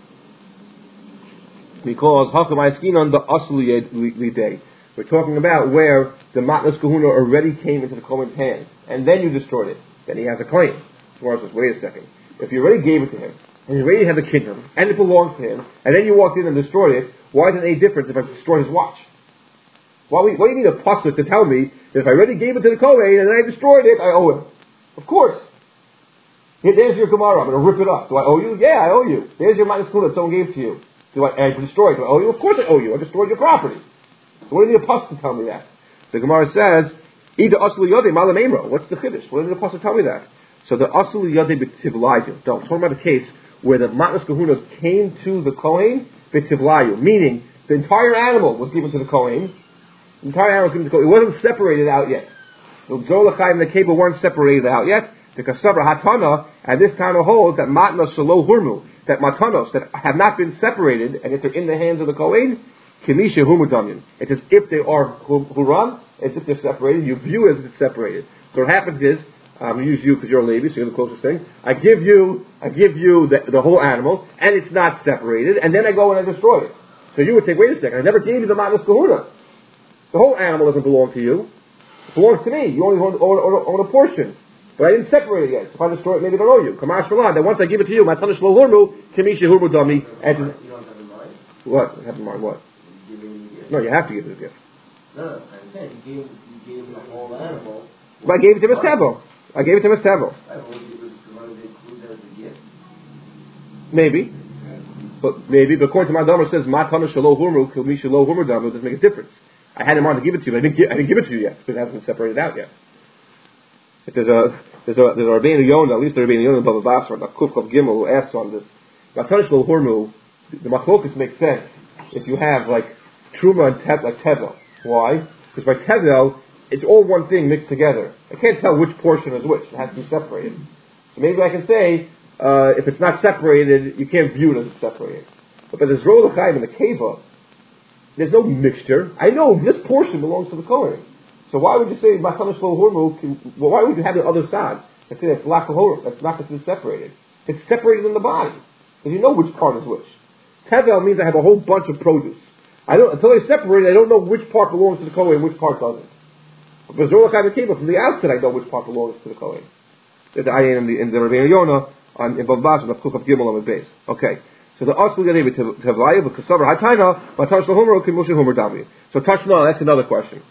A: Because Hakamayiskinon the Asli day. We're talking about where the Matnas Kahuna already came into the Kohen's hand, and then you destroyed it. Then he has a claim. Gemara says, wait a second. If you already gave it to him, and you already had the kingdom, and it belongs to him, and then you walked in and destroyed it, why is it any difference if I destroy his watch? Why, why do you need a pasuk to tell me that if I already gave it to the Kohen and then I destroyed it, I owe him? Of course. Here, there's your Gemara. I'm going to rip it up. Do I owe you? Yeah, I owe you. There's your Matnas Kahuna that someone gave to you. Do I, I destroyed? Do I owe you? Of course I owe you. I destroyed your property. So what did the apostle tell me that? The Gemara says, "Either asul yodei malam emro." What's the chiddush? What did the apostle tell me that? So the asul yodei b'tivlayu. Don't talk about a case where the matnas kahuna came to the kohen b'tivlayu, meaning the entire animal was given to the kohen. The entire animal was given to the kohen. It wasn't separated out yet. The Zohar L'chaim and the Keva weren't separated out yet. The Kasabra Hatana, and this Tana holds that matnas shelo hurmu, that matanos that have not been separated, and if they're in the hands of the Kohen, kimisha humudamyan. It's as if they are huram, as if they're separated. You view as if it's separated. So what happens is, um, I use you because you're a lady, so you're the closest thing. I give you, I give you the, the whole animal, and it's not separated, and then I go and I destroy it. So you would think, wait a second, I never gave you the matnas kahuna. The whole animal doesn't belong to you. It belongs to me. You only own, own, own, own a portion. But I didn't separate it yet. So if I destroy it, maybe I don't owe you. Kamash Malan. Then once I give it to you, my tanish lo hurmu, kimisha hurmu dami. And
B: you don't have in mind?
A: What? Have in mind what? No, you have to give it a gift.
B: No, no, I'm saying you gave, you gave him a whole animal.
A: But I gave it to him as tevel. I gave it to him as tevel.
B: I won't give it to include that as a gift.
A: Maybe. But maybe, but according to my Dhamma, it says, Matana Shalo Hurmu, Kilmi Shalo Hurmu Dhamma, it doesn't make a difference. I had him on to give it to you, but I didn't, give, I didn't give it to you yet, because it hasn't been separated out yet. If there's a, there's a, there's a Rabbeinu Yonah, at least a Rabbeinu Yonah in Bava Basra, the Kuf Kuf Gimel, who asks on this. Matana Shalo Hurmu, the machlokas makes sense if you have, like, Truma and Tev, like Tevel. Why? Because by Tevel, it's all one thing mixed together. I can't tell which portion is which. It has to be separated. So maybe I can say, uh, if it's not separated, you can't view it as it's separated. But by this Roll Chaim in the Keva, there's no mixture. I know this portion belongs to the Kohen. So why would you say, Matana Shlo Hormu, well, why would you have the other side? And say that's Lachahor, that's not considered separated. It's separated in the body. Because you know which part is which. Tevel means I have a whole bunch of produce. I don't, until they separate it, I don't know which part belongs to the Kohen and which part doesn't. Because Roll Chaim in the Keva, from the outset I know which part belongs to the Kohen. There's the ayin in the, in the Rabbeinu Yonah, on in Bava Basra, the Kuf Gimel on the base. Okay. So the Asli Gadevi Tevlaya, but Kasavar Hataina, Matash Lahomer, Kimushi Homer Dami. So Tashna, that's another question.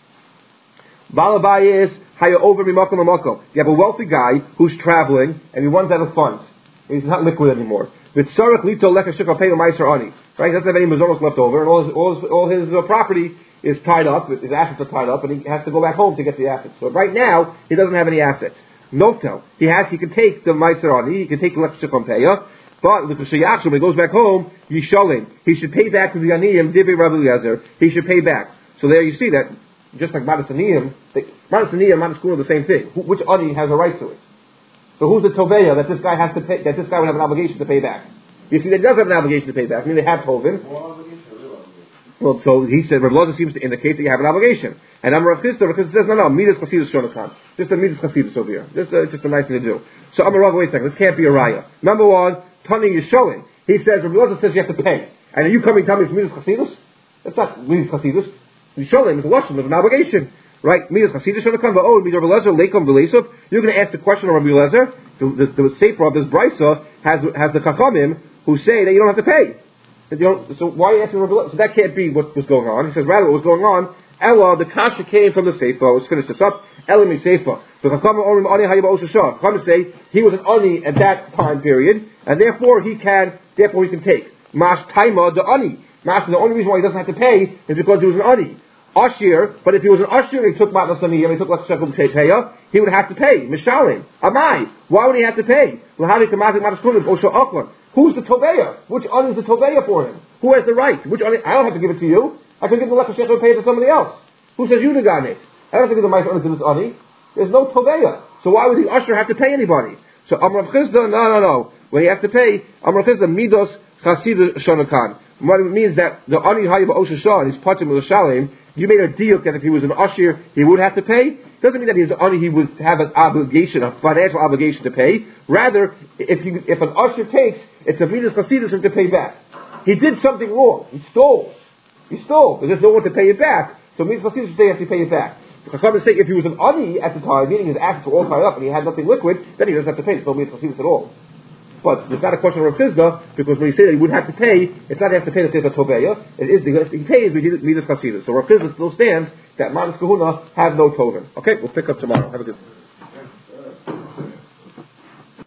A: Balabai is Haya over Mimakom Makom. You have a wealthy guy who's traveling and he runs out of funds. He's not liquid anymore. V'tzarech lito leka shikal pei ma'aser ani. Right? He doesn't have any mazonos left over, and all his, all his, all his uh, property is tied up, his assets are tied up, and he has to go back home to get the assets. So right now, he doesn't have any assets. Notel. He has, he can take the ma'aser ani, he can take the leka shikal peya, but when he goes back home, Yishalim. He should pay back to the Aniyim, Divi Rabbi Eliezer. He should pay back. So there you see that, just like Madas Aniyim, Madas Aniyim and Madas Kuna are the same thing. Who, which Ani has a right to it? So who's the Toveya that this guy has to pay, that this guy would have an obligation to pay back? You see, that he does have an obligation to pay back. I mean, they have Tovin. Well, so he said, Rav Loza seems to indicate that you have an obligation. And I'm Rav Chisda, Rav Chisda says, no, no, Midas Chasidus Shonakan. Just a Midas Chasidus over here. Just, uh, just a nice thing to do. So I'm a Rav, wait a second, this can't be a Raya. Number one, Tani is showing. He says, Rav Loza says you have to pay. And are you coming to tell me it's Midas Chasidus? That's not Midas Chasidus. Yishalim is a Lashon, there's an obligation. Right? Midas Chasidus Shonakan, but oh, Midas Rav Eliezer, Leikom V'Leisov. You're going to ask the question of Rav Eliezer. The, the, the Sefer of this Brisa has, has the Chachamim who say that you don't have to pay. You don't, so why are you asking Rav Eliezer? So that can't be what was going on. He says, rather, what was going on, Ella, the Kasha came from the Sefer. Let's finish this up. Ella mi Sefer. The Chachamim say he was an Ani at that time period, and therefore he can, therefore he can take. Mash Taima the Ani. Mash, the only reason why he doesn't have to pay is because he was an Ani. Ashir, but if he was an Ashir and he took Matnas Aniyim, he took Lech Shekel Peya, he would have to pay. Mishalim. Amai. Why would he have to pay? Who's the Toveya? Which Ani is the Toveya for him? Who has the right? Which Ani? I don't have to give it to you. I can give the Lech Shekel Peya to somebody else. Who says you the guy next? I don't have to give the Ma'aser Ani to this Ani. There's no Toveya. So why would the Usher have to pay anybody? So Amrav Chisda, no, no, no. When he has to pay, Amrav Chisda, Midos Chasid Shonakan. What it means that the Ani Hayba Osha Shah and he's Patim L'Shalim, you made a deal that if he was an Usher, he would have to pay. Doesn't mean that he's an Ani, he would have an obligation, a financial obligation to pay. Rather, if you, if an Usher takes, it's a Midas Chasidus to pay back. He did something wrong. He stole. He stole. But there's no one to pay it back. So Midas Chasidus say he has to pay it back. The Chachamim say if he was an Ani at the time, meaning his assets were all tied up and he had nothing liquid, then he doesn't have to pay. There's no Midas Chasidus at all. But it's not a question of Rav Chisda, because when you say that he wouldn't have to pay, it's not he has to pay the Teva Toveya. It is the he pays Midas Chasidus. So Rav Chisda still stands that Manas Kahuna have no Tovin. Okay, we'll pick up tomorrow. Have a good